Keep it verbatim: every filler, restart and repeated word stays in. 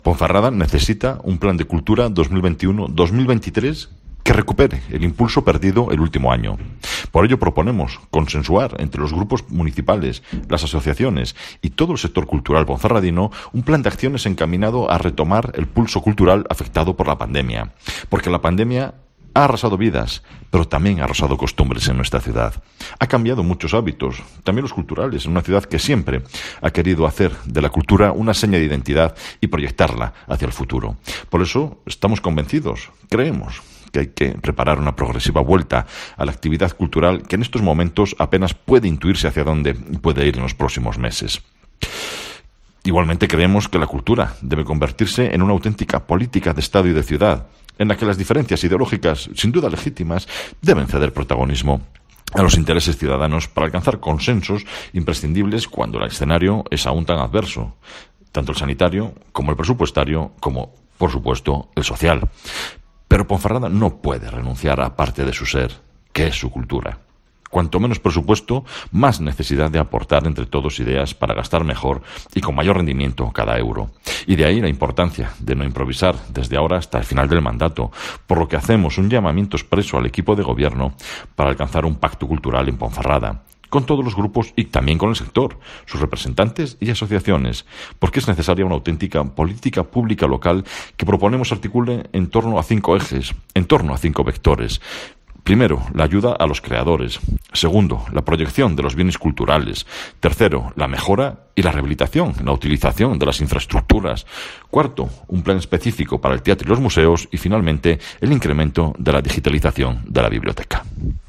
Ponferrada necesita un plan de cultura dos mil veintiuno dos mil veintitrés que recupere el impulso perdido el último año. Por ello proponemos consensuar entre los grupos municipales, las asociaciones y todo el sector cultural ponferradino un plan de acciones encaminado a retomar el pulso cultural afectado por la pandemia. Porque la pandemia ha arrasado vidas, pero también ha arrasado costumbres en nuestra ciudad. Ha cambiado muchos hábitos, también los culturales, en una ciudad que siempre ha querido hacer de la cultura una seña de identidad y proyectarla hacia el futuro. Por eso estamos convencidos, creemos, que hay que preparar una progresiva vuelta a la actividad cultural que en estos momentos apenas puede intuirse hacia dónde puede ir en los próximos meses. Igualmente creemos que la cultura debe convertirse en una auténtica política de Estado y de ciudad, en la que las diferencias ideológicas, sin duda legítimas, deben ceder protagonismo a los intereses ciudadanos para alcanzar consensos imprescindibles cuando el escenario es aún tan adverso, tanto el sanitario como el presupuestario, como, por supuesto, el social. Pero Ponferrada no puede renunciar a parte de su ser, que es su cultura. Cuanto menos presupuesto, más necesidad de aportar entre todos ideas para gastar mejor y con mayor rendimiento cada euro. Y de ahí la importancia de no improvisar desde ahora hasta el final del mandato, por lo que hacemos un llamamiento expreso al equipo de gobierno para alcanzar un pacto cultural en Ponferrada, con todos los grupos y también con el sector, sus representantes y asociaciones, porque es necesaria una auténtica política pública local que proponemos articule en torno a cinco ejes, en torno a cinco vectores. Primero, la ayuda a los creadores. Segundo, la proyección de los bienes culturales. Tercero, la mejora y la rehabilitación, la utilización de las infraestructuras. Cuarto, un plan específico para el teatro y los museos. Y finalmente, el incremento de la digitalización de la biblioteca.